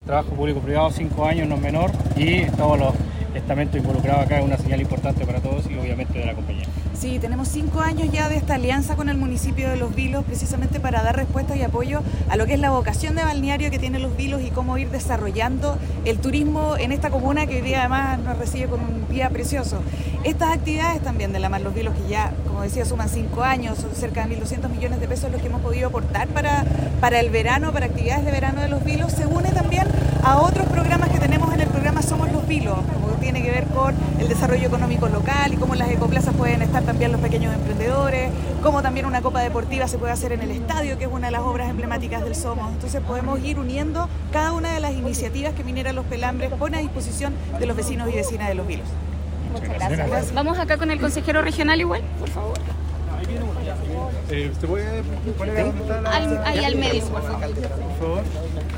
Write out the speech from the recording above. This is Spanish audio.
trabajo público-privado 5 años, no es menor, y todos los estamentos involucrados acá es una señal importante para todos y obviamente de la compañía. Sí, tenemos 5 años ya de esta alianza con el municipio de Los Vilos, precisamente para dar respuesta y apoyo a lo que es la vocación de balneario que tiene Los Vilos y cómo ir desarrollando el turismo en esta comuna que hoy día además nos recibe con un día precioso. Estas actividades también de la Mar Los Vilos, que ya, como decía, suman 5 años, son cerca de 1.200 millones de pesos los que hemos podido aportar para el verano, para actividades de verano de Los Vilos, se une también a otros programas que tenemos en el programa Somos Los Vilos, como tiene que ver con el desarrollo económico local y cómo en las ecoplazas pueden estar también los pequeños emprendedores, cómo también una copa deportiva se puede hacer en el estadio, que es una de las obras emblemáticas del Somos. Entonces podemos ir uniendo cada una de las iniciativas que Minera Los Pelambres pone a disposición de los vecinos y vecinas de Los Vilos. Muchas gracias. Vamos acá con el consejero regional igual, por favor. ¿Usted puede poner a dónde está ahí al medio, por favor. Por favor.